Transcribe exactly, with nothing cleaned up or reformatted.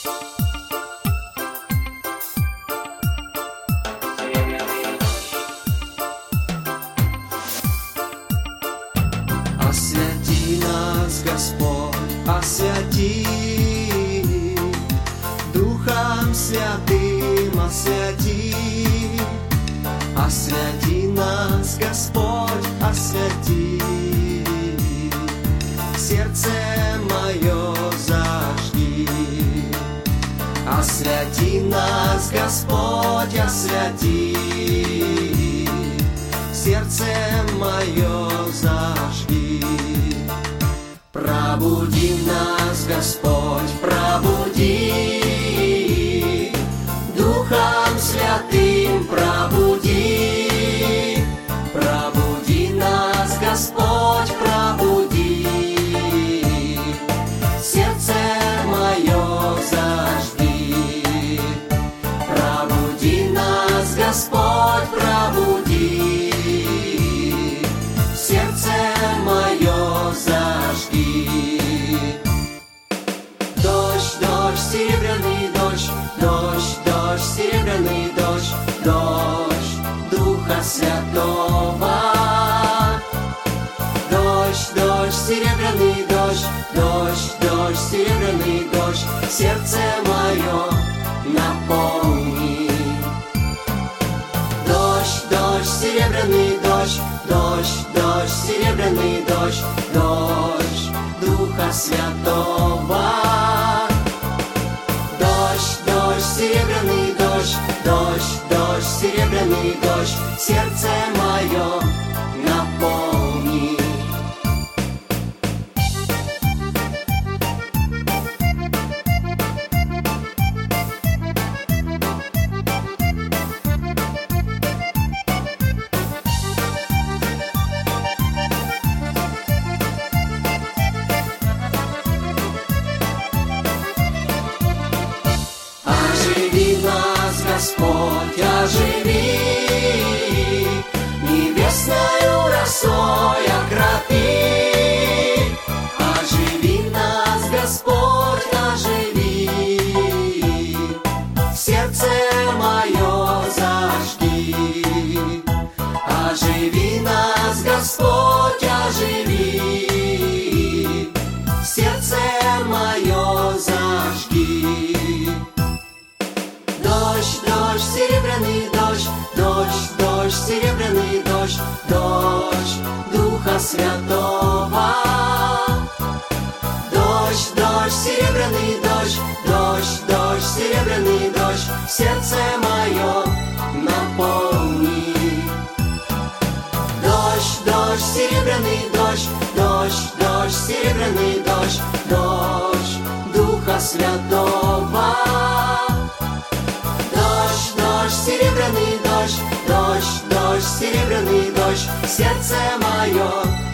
Освяти нас, Господь, освяти, Духом Святым освяти. Освяти нас, Господь, освяти, сердце мое зажги. Освяти нас, Господь, освяти, сердце мое зажги. Пробуди нас, Господь, пробуди, Духом Святым пробуди. Пробуди нас, Господь, пробуди, сердце мое зажги. Пробуди нас, Господь, пробуди, сердце мое зажги. Дождь, дождь, серебряный дождь, дождь, дождь, серебряный дождь, дождь Духа Святого. Дождь, дождь, серебряный дождь, дождь, дождь, серебряный дождь, сердце мое наполни. Дождь, дождь, серебряный дождь, дождь, дождь, серебряный дождь, дождь Духа Святого. Дождь, дождь, серебряный дождь, дождь, дождь, серебряный дождь, сердце мое наполни. Оживи нас, Господь, оживи, небесною росой окропи. Оживи нас, Господь, оживи, сердце мое зажги. Оживи нас, Господь, оживи, сердце мое зажги. Дождь, дождь, серебряный дождь, дождь, дождь, серебряный дождь, дождь Духа Святого. Дождь, дождь, серебряный дождь, дождь, дождь, серебряный дождь, сердце мое наполни. Дождь, дождь, серебряный дождь, дождь, дождь, серебряный дождь, дождь Духа Святого. Дождь, дождь, серебряный дождь, дождь, дождь, серебряный дождь, сердце мое